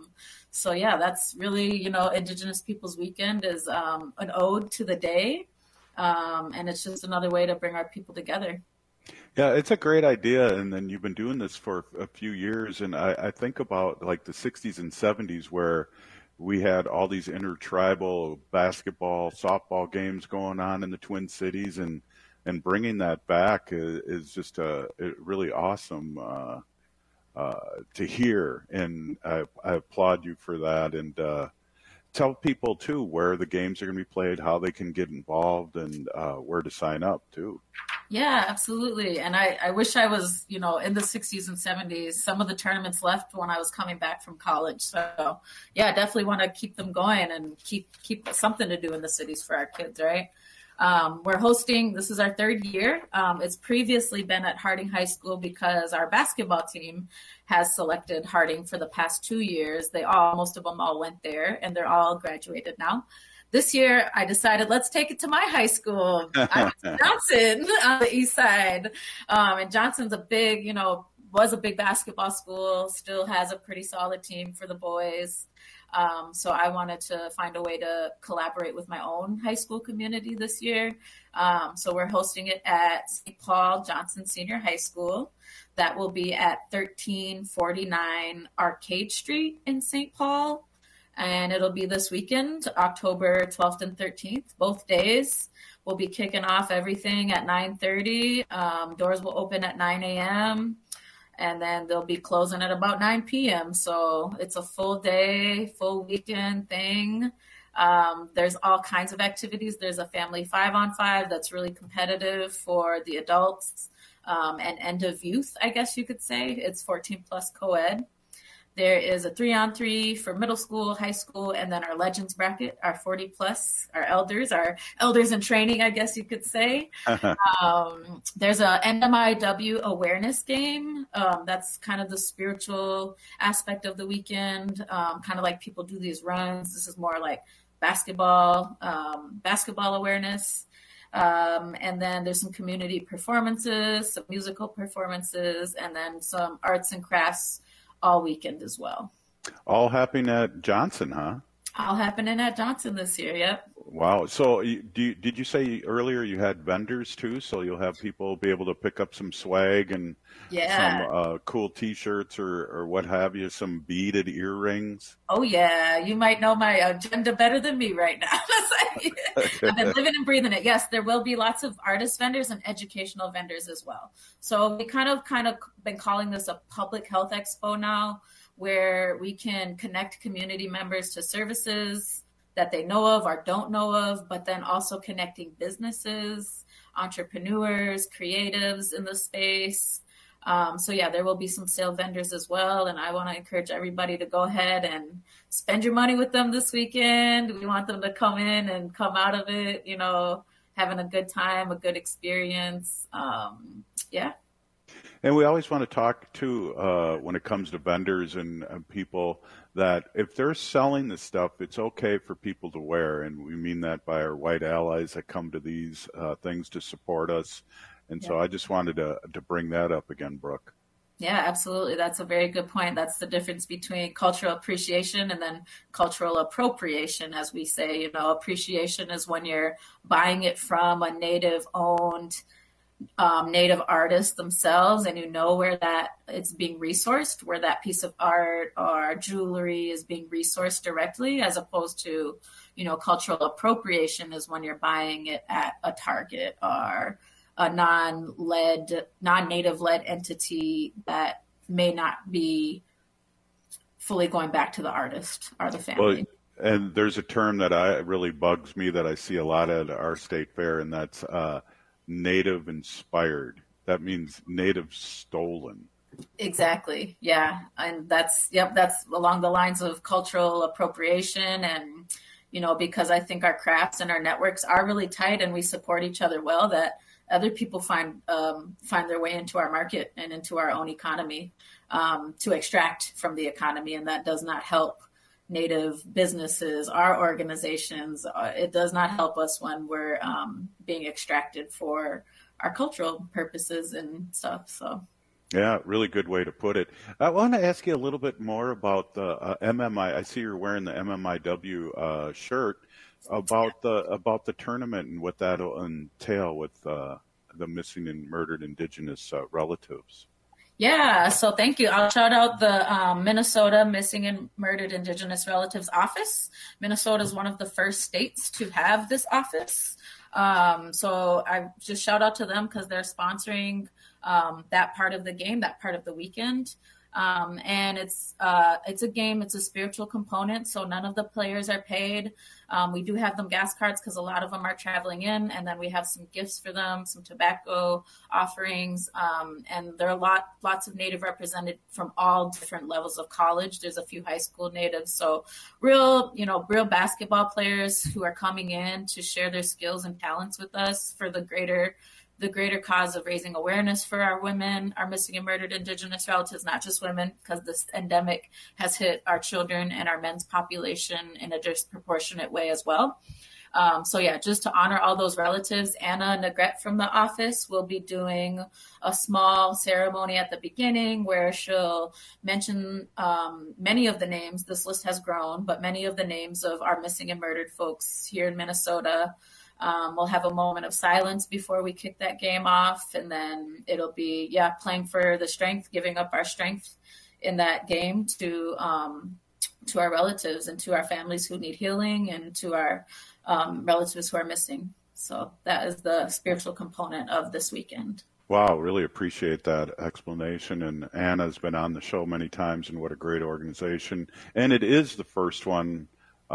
So yeah, that's really, Indigenous Peoples Weekend is an ode to the day. And it's just another way to bring our people together. Yeah, it's a great idea. And then you've been doing this for a few years. And I think about like the 60s and 70s where we had all these intertribal basketball, softball games going on in the Twin Cities, and bringing that back is just really awesome to hear. And I applaud you for that. And tell people, too, where the games are going to be played, how they can get involved, and where to sign up, too. Yeah, absolutely. And I wish I was, in the 60s and 70s. Some of the tournaments left when I was coming back from college. So, yeah, I definitely want to keep them going and keep something to do in the cities for our kids, right? We're hosting, this is our third year. It's previously been at Harding High School because our basketball team has selected Harding for the past 2 years. Most of them all went there, and they're all graduated now. This year, I decided, let's take it to my high school. I went to Johnson on the east side. And Johnson's was a big basketball school, still has a pretty solid team for the boys. So I wanted to find a way to collaborate with my own high school community this year. So we're hosting it at St. Paul Johnson Senior High School. That will be at 1349 Arcade Street in St. Paul. And it'll be this weekend, October 12th and 13th, both days. We'll be kicking off everything at 9:30. Doors will open at 9 a.m. And then they'll be closing at about 9 p.m. So it's a full day, full weekend thing. There's all kinds of activities. There's a family 5-on-5 that's really competitive for the adults and end of youth, I guess you could say. It's 14 plus co-ed. There is a 3-on-3 for middle school, high school, and then our Legends bracket, our 40 plus, our elders in training, I guess you could say. There's a NMIW awareness game. That's kind of the spiritual aspect of the weekend, kind of like people do these runs. This is more like basketball awareness. And then there's some community performances, some musical performances, and then some arts and crafts all weekend as well. All happening at Johnson, huh? All happening at Johnson this year, yep. Wow. So did you say earlier you had vendors too? So you'll have people be able to pick up some swag and some cool T-shirts or what have you, some beaded earrings? Oh, yeah. You might know my agenda better than me right now. I've been living and breathing it. Yes, there will be lots of artist vendors and educational vendors as well. So we kind of been calling this a public health expo now, where we can connect community members to services that they know of or don't know of, but then also connecting businesses, entrepreneurs, creatives in the space. So yeah, there will be some sale vendors as well. And I want to encourage everybody to go ahead and spend your money with them this weekend. We want them to come in and come out of it, having a good time, a good experience. Yeah. And we always want to talk too, when it comes to vendors and people, that if they're selling the stuff, it's okay for people to wear. And we mean that by our white allies that come to these things to support us. And so I just wanted to bring that up again, Brooke. Yeah, absolutely. That's a very good point. That's the difference between cultural appreciation and then cultural appropriation, as we say. Appreciation is when you're buying it from a native-owned native artists themselves, and where that it's being resourced, where that piece of art or jewelry is being resourced directly, as opposed to, cultural appropriation is when you're buying it at a Target or a non-native led entity that may not be fully going back to the artist or the family. Well, and there's a term that really bugs me that I see a lot at our state fair, and that's native inspired. That means native stolen. Exactly. Yeah. And that's along the lines of cultural appropriation. And, because I think our crafts and our networks are really tight and we support each other well, that other people find their way into our market and into our own economy, to extract from the economy. And that does not help Native businesses, our organizations. It does not help us when we're being extracted for our cultural purposes and stuff. So, yeah, really good way to put it. I want to ask you a little bit more about the MMI. I see you're wearing the MMIW shirt. About the tournament and what that'll entail with the missing and murdered Indigenous relatives. Yeah, so thank you. I'll shout out the Minnesota Missing and Murdered Indigenous Relatives Office. Minnesota is one of the first states to have this office. So I just shout out to them because they're sponsoring that part of the game, that part of the weekend. And it's a game, it's a spiritual component, so none of the players are paid. We do have them gas cards because a lot of them are traveling in, and then we have some gifts for them, some tobacco offerings, and there are lots of Native represented from all different levels of college. There's a few high school Natives, so real basketball players who are coming in to share their skills and talents with us for the greater cause of raising awareness for our women, our missing and murdered Indigenous relatives, not just women, because this endemic has hit our children and our men's population in a disproportionate way as well. So yeah, just to honor all those relatives, Anna Negrete from the office will be doing a small ceremony at the beginning where she'll mention many of the names. This list has grown, but many of the names of our missing and murdered folks here in Minnesota. We'll have a moment of silence before we kick that game off, and then it'll be, playing for the strength, giving up our strength in that game to our relatives and to our families who need healing and to our relatives who are missing. So that is the spiritual component of this weekend. Wow, really appreciate that explanation. And Anna's been on the show many times, and what a great organization. And it is the first one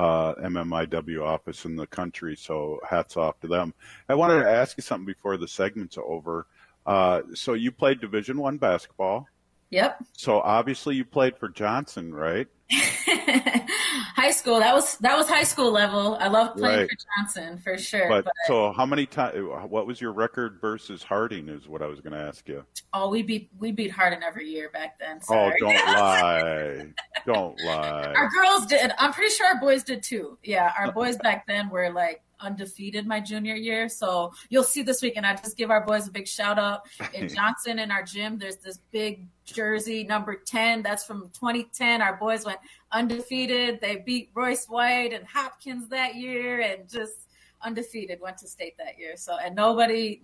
MMIW office in the country, so hats off to them. I wanted to ask you something before the segment's over. So you played Division I basketball. Yep. So obviously you played for Johnson, right? High school. That was high school level. I loved playing for Johnson for sure. But so how many times? What was your record versus Harding? Is what I was going to ask you. Oh, we beat Harding every year back then. Sorry. Oh, don't lie! Don't lie. Our girls did. I'm pretty sure our boys did too. Yeah, our boys back then were like undefeated my junior year. So you'll see this weekend. I just give our boys a big shout out. In Johnson, in our gym, there's this big jersey number 10. That's from 2010. Our boys went undefeated. They beat Royce White and Hopkins that year, and just undefeated. Went to state that year. So, and nobody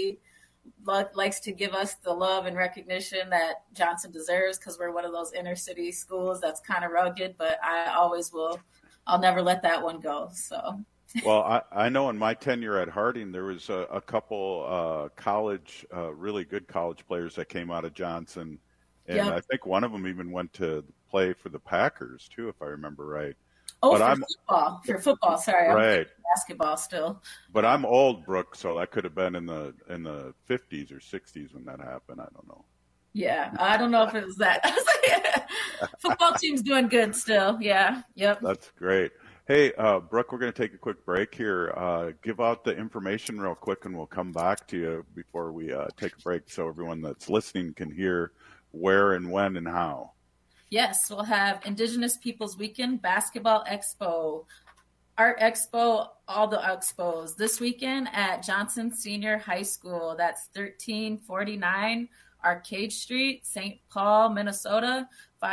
likes to give us the love and recognition that Johnson deserves, because we're one of those inner city schools that's kind of rugged. But I always will. I'll never let that one go. So. Well, I know in my tenure at Harding, there was a couple really good college players that came out of Johnson. And I think one of them even went to play for the Packers, too, if I remember right. Oh, but for football, sorry. Right. I'm basketball still. But I'm old, Brooke, so that could have been in the 50s or 60s when that happened. I don't know. Yeah, I don't know if it was that. Football team's doing good still. Yeah, yep. That's great. Hey, Brooke, we're going to take a quick break here. Give out the information real quick, and we'll come back to you before we take a break so everyone that's listening can hear where and when and how. Yes, we'll have Indigenous Peoples Weekend, Basketball Expo, Art Expo, all the expos this weekend at Johnson Senior High School. That's 1349 Arcade Street, St. Paul, Minnesota,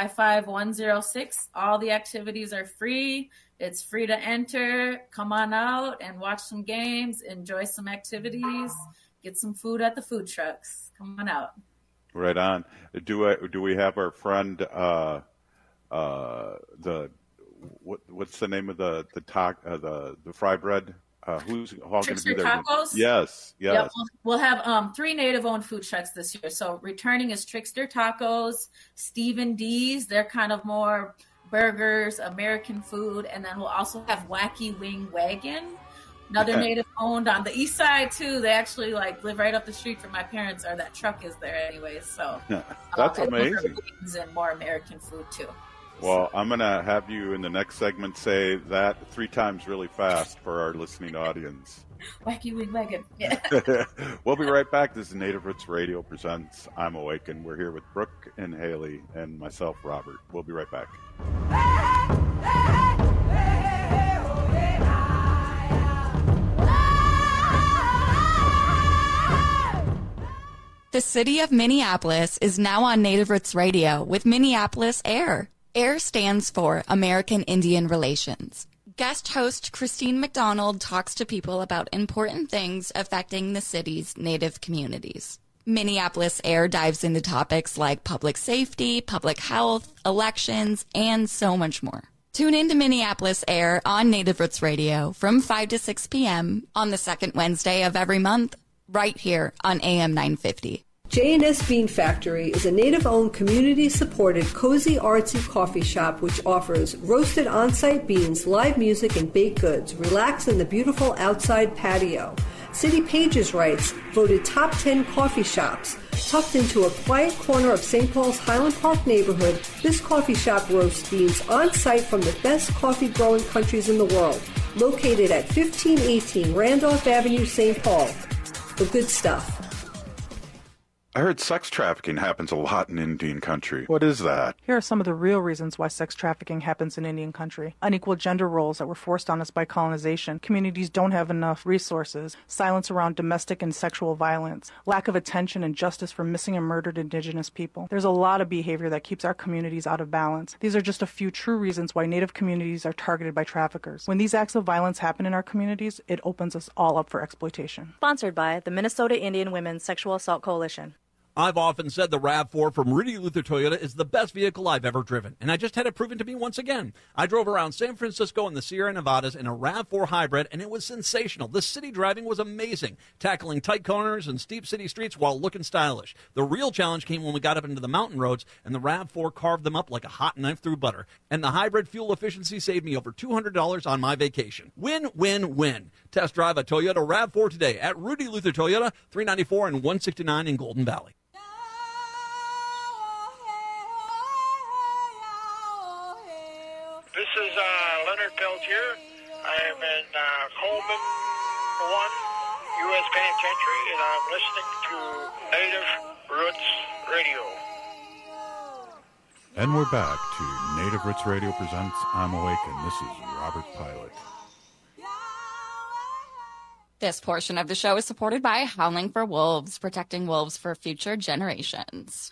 55106. All the activities are free. It's free to enter. Come on out and watch some games, enjoy some activities, get some food at the food trucks. Come on out. Right on. Do we have our friend what's the name of the fry bread? Who's all going to be there? Tacos? Yes. Yep, we'll have 3 native-owned food trucks this year. So returning is Trickster Tacos, Stephen D's. They're kind of more burgers, American food, and then we'll also have Wacky Wing Wagon, another native-owned on the east side too. They actually live right up the street from my parents, or that truck is there anyway. So that's amazing. And more American food too. Well, I'm going to have you in the next segment say that 3 times really fast for our listening audience. Wacky Wing Wagon. Yeah. We'll be right back. This is Native Roots Radio presents I'm Awakened. We're here with Brooke and Haley and myself, Robert. We'll be right back. The city of Minneapolis is now on Native Roots Radio with Minneapolis AIR. AIR stands for American Indian Relations. Guest host Christine McDonald talks to people about important things affecting the city's Native communities. Minneapolis AIR dives into topics like public safety, public health, elections, and so much more. Tune in to Minneapolis AIR on Native Roots Radio from 5 to 6 p.m. on the second Wednesday of every month, right here on AM 950. J&S Bean Factory is a Native-owned, community-supported, cozy, artsy coffee shop which offers roasted on-site beans, live music, and baked goods. Relax in the beautiful outside patio. City Pages writes, voted top 10 coffee shops. Tucked into a quiet corner of St. Paul's Highland Park neighborhood, this coffee shop roasts beans on-site from the best coffee-growing countries in the world. Located at 1518 Randolph Avenue, St. Paul. The good stuff. I heard sex trafficking happens a lot in Indian country. What is that? Here are some of the real reasons why sex trafficking happens in Indian country. Unequal gender roles that were forced on us by colonization. Communities don't have enough resources. Silence around domestic and sexual violence. Lack of attention and justice for missing and murdered Indigenous people. There's a lot of behavior that keeps our communities out of balance. These are just a few true reasons why Native communities are targeted by traffickers. When these acts of violence happen in our communities, it opens us all up for exploitation. Sponsored by the Minnesota Indian Women's Sexual Assault Coalition. I've often said the RAV4 from Rudy Luther Toyota is the best vehicle I've ever driven, and I just had it proven to me once again. I drove around San Francisco and the Sierra Nevadas in a RAV4 hybrid, and it was sensational. The city driving was amazing, tackling tight corners and steep city streets while looking stylish. The real challenge came when we got up into the mountain roads, and the RAV4 carved them up like a hot knife through butter. And the hybrid fuel efficiency saved me over $200 on my vacation. Win, win, win. Test drive a Toyota RAV4 today at Rudy Luther Toyota, 394 and 169 in Golden Valley. is Leonard Peltier. I am in Coleman 1 U.S. Penitentiary, and I'm listening to Native Roots Radio. And we're back to Native Roots Radio presents I'm Awakened. This is Robert Pilot. This portion of the show is supported by Howling for Wolves, protecting wolves for future generations.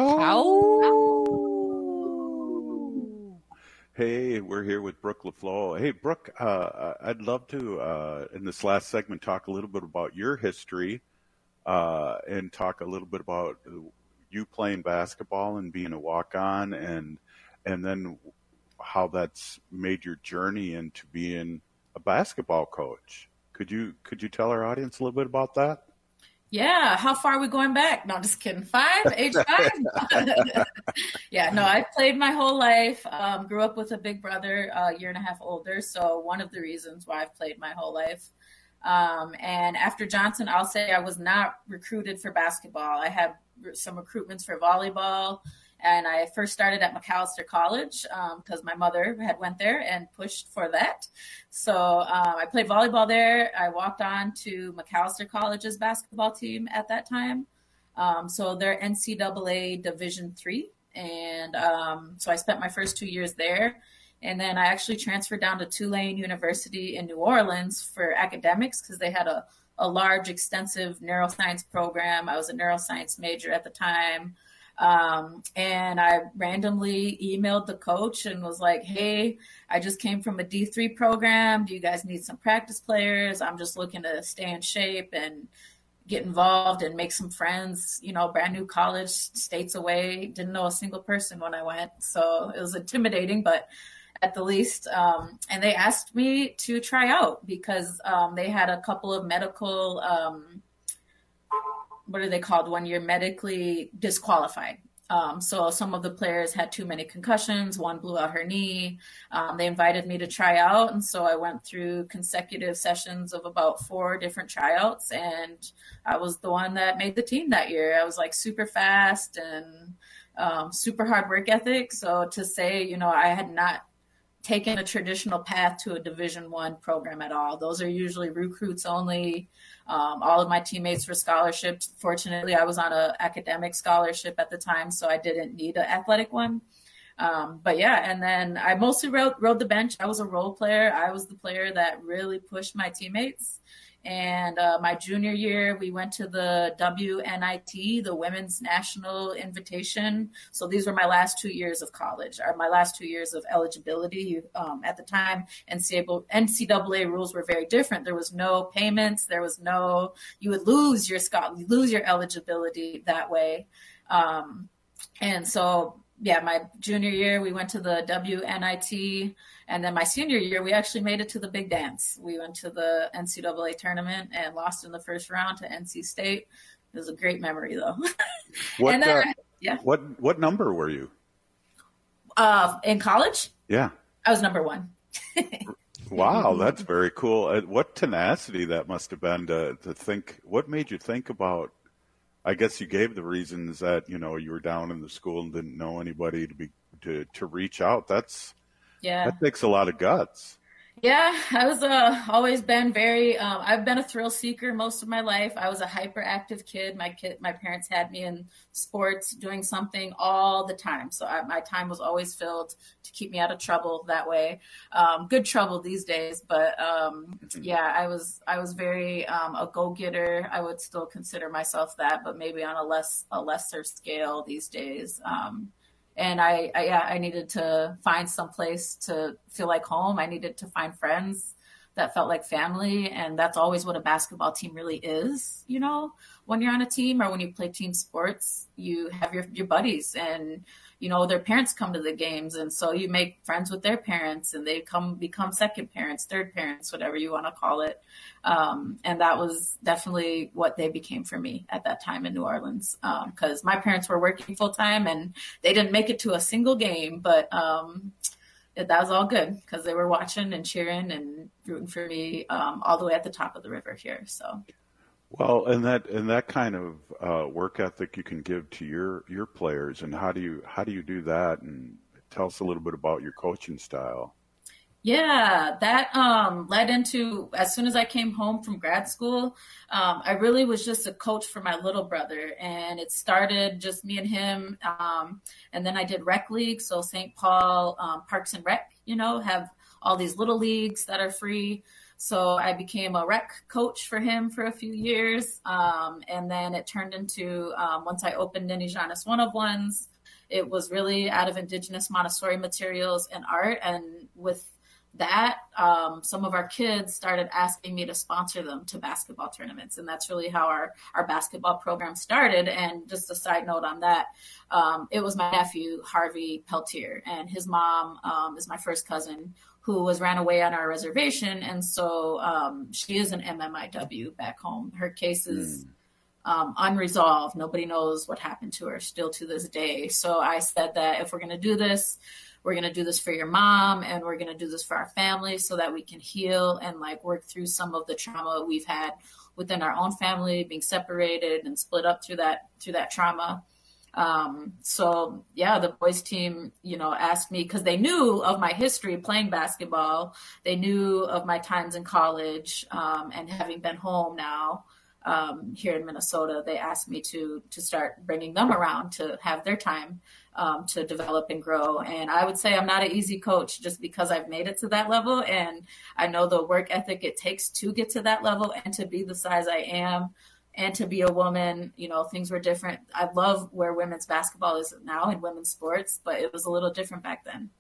Hey, we're here with Brooke LaFleur. Hey, Brooke, I'd love to, in this last segment, talk a little bit about your history and talk a little bit about you playing basketball and being a walk-on, and then how that's made your journey into being a basketball coach. Could you tell our audience a little bit about that? Yeah, how far are we going back? No, just kidding. Age 5? Yeah, no, I played my whole life. Grew up with a big brother, a year and a half older. So one of the reasons why I've played my whole life. And after Johnson, I'll say I was not recruited for basketball. I had some recruitments for volleyball. And I first started at Macalester College because my mother had went there and pushed for that. So I played volleyball there. I walked on to Macalester College's basketball team at that time. So they're NCAA Division III. And so I spent my first 2 years there. And then I actually transferred down to Tulane University in New Orleans for academics because they had a large, extensive neuroscience program. I was a neuroscience major at the time. And I randomly emailed the coach and was like, hey, I just came from a D3 program. Do you guys need some practice players? I'm just looking to stay in shape and get involved and make some friends, brand new college, states away. Didn't know a single person when I went. So it was intimidating, but at the least, and they asked me to try out because they had a couple of medical what are they called when you're medically disqualified? So some of the players had too many concussions. One blew out her knee. They invited me to try out. And so I went through consecutive sessions of about 4 different tryouts. And I was the one that made the team that year. I was like super fast and super hard work ethic. So to say, I had not taken a traditional path to a Division I program at all. Those are usually recruits only. All of my teammates were scholarships. Fortunately, I was on an academic scholarship at the time, so I didn't need an athletic one. But yeah, and then I mostly rode the bench. I was a role player. I was the player that really pushed my teammates. And my junior year, we went to the WNIT, the Women's National Invitation. So these were my last 2 years of college, or my last 2 years of eligibility. At the time, NCAA rules were very different. There was no payments. There was no, you would lose your eligibility that way. And so, yeah, my junior year, we went to the WNIT. And then my senior year, we actually made it to the big dance. We went to the NCAA tournament and lost in the first round to NC State. It was a great memory, though. What number were you? In college? Yeah. I was number 1. Wow, that's very cool. What tenacity that must have been to think. What made you think about, I guess you gave the reasons that, you were down in the school and didn't know anybody to reach out. That takes a lot of guts. Yeah, I was always been very. I've been a thrill seeker most of my life. I was a hyperactive kid. My parents had me in sports, doing something all the time. So my time was always filled to keep me out of trouble that way. Good trouble these days, but yeah, I was very a go-getter. I would still consider myself that, but maybe on a lesser scale these days. And I needed to find some place to feel like home. I needed to find friends that felt like family. And that's always what a basketball team really is. When you're on a team or when you play team sports, you have your buddies and, their parents come to the games. And so you make friends with their parents and they become second parents, third parents, whatever you want to call it. And that was definitely what they became for me at that time in New Orleans. Because my parents were working full time and they didn't make it to a single game, but that was all good because they were watching and cheering and rooting for me all the way at the top of the river here. So. Well, and that kind of work ethic you can give to your players, and how do you do that? And tell us a little bit about your coaching style. Yeah, that led into, as soon as I came home from grad school, I really was just a coach for my little brother. And it started just me and him. And then I did rec league. So St. Paul Parks and Rec, have all these little leagues that are free. So I became a rec coach for him for a few years. And then it turned into, once I opened Ninijanis One-of-Ones, it was really out of Indigenous Montessori materials and art. And with that, some of our kids started asking me to sponsor them to basketball tournaments. And that's really how our basketball program started. And just a side note on that, it was my nephew, Harvey Peltier, and his mom is my first cousin, who ran away on our reservation. And so she is an MMIW back home. Her case is unresolved. Nobody knows what happened to her still to this day. So I said that if we're going to do this, we're going to do this for your mom, and we're going to do this for our family so that we can heal and work through some of the trauma we've had within our own family, being separated and split up through that trauma. So yeah, the boys team, asked me, because they knew of my history playing basketball. They knew of my times in college, and having been home now, here in Minnesota, they asked me to start bringing them around to have their time, to develop and grow. And I would say I'm not an easy coach just because I've made it to that level. And I know the work ethic it takes to get to that level and to be the size I am. And to be a woman, things were different. I love where women's basketball is now in women's sports, but it was a little different back then.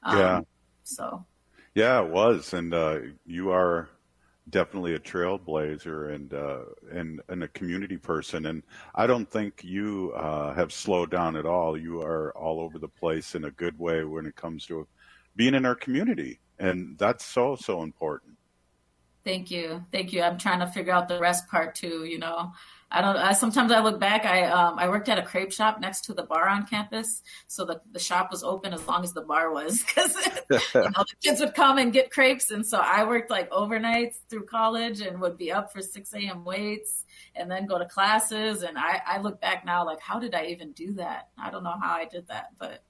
So. Yeah, it was. And you are definitely a trailblazer and a community person. And I don't think you have slowed down at all. You are all over the place in a good way when it comes to being in our community. And that's so, so important. Thank you. I'm trying to figure out the rest part too. Sometimes I look back. I worked at a crepe shop next to the bar on campus, so the shop was open as long as the bar was, because the kids would come and get crepes, and so I worked overnights through college and would be up for 6 a.m. waits and then go to classes. And I look back now how did I even do that? I don't know how I did that, but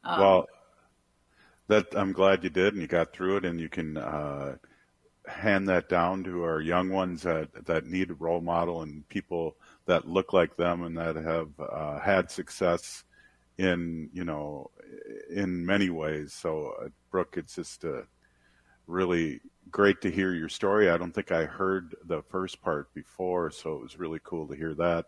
I'm glad you did, and you got through it, and you can hand that down to our young ones that need a role model and people that look like them and that have had success in many ways. So Brooke, it's just really great to hear your story. I don't think I heard the first part before, so it was really cool to hear that.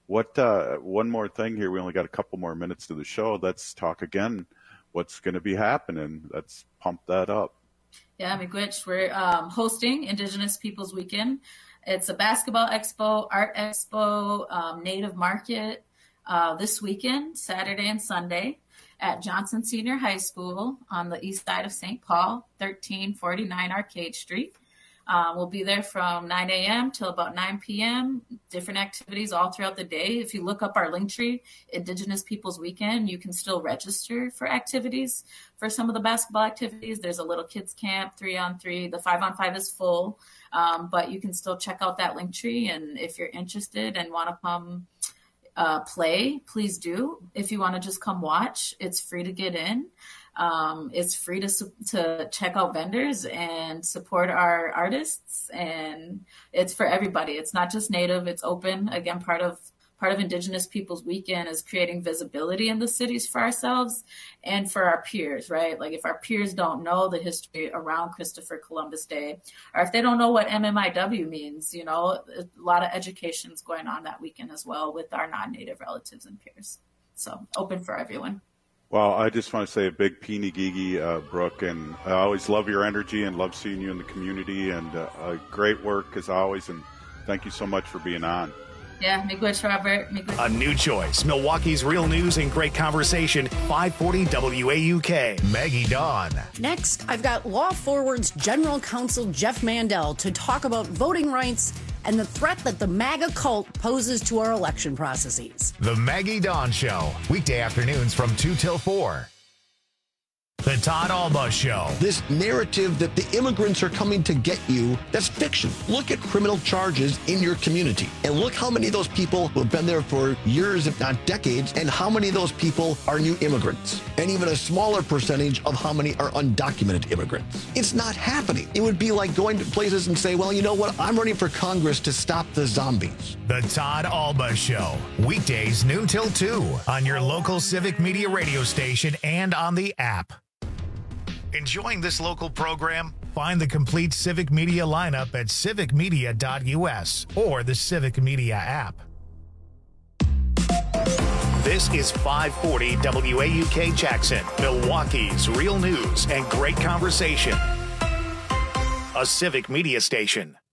One more thing here. We only got a couple more minutes to the show. Let's talk again. What's going to be happening? Let's pump that up. Yeah, Miigwech, we're hosting Indigenous Peoples Weekend. It's a basketball expo, art expo, native market this weekend, Saturday and Sunday, at Johnson Senior High School on the east side of St. Paul, 1349 Arcade Street. We'll be there from 9 a.m. till about 9 p.m. Different activities all throughout the day. If you look up our Linktree, Indigenous Peoples Weekend, you can still register for activities. For some of the basketball activities, there's a little kids camp, 3-on-3. The 5-on-5 is full, but you can still check out that Linktree. And if you're interested and want to come play, please do. If you want to just come watch, it's free to get in. It's free to check out vendors and support our artists, and it's for everybody. It's not just Native, it's open. Again, part of Indigenous Peoples Weekend is creating visibility in the cities for ourselves and for our peers, right? If our peers don't know the history around Christopher Columbus Day, or if they don't know what MMIW means, a lot of education's going on that weekend as well with our non-Native relatives and peers. So open for everyone. Well, I just want to say a big Pini Gigi, Brooke, and I always love your energy and love seeing you in the community, and great work as always, and thank you so much for being on. Yeah, Miigwech, Robert. Miigwech. A new choice, Milwaukee's real news and great conversation, 540 WAUK, Maggie Dawn. Next, I've got Law Forward's General Counsel Jeff Mandel to talk about voting rights and the threat that the MAGA cult poses to our election processes. The Maggie Dawn Show, weekday afternoons from 2 till 4. The Todd Alba Show. This narrative that the immigrants are coming to get you, that's fiction. Look at criminal charges in your community and look how many of those people who have been there for years, if not decades, and how many of those people are new immigrants, and even a smaller percentage of how many are undocumented immigrants. It's not happening. It would be like going to places and say, well, you know what? I'm running for Congress to stop the zombies. The Todd Alba Show. Weekdays noon till 2 on your local Civic Media radio station and on the app. Enjoying this local program? Find the complete Civic Media lineup at civicmedia.us or the Civic Media app. This is 540 WAUK Jackson, Milwaukee's real news and great conversation. A Civic Media station.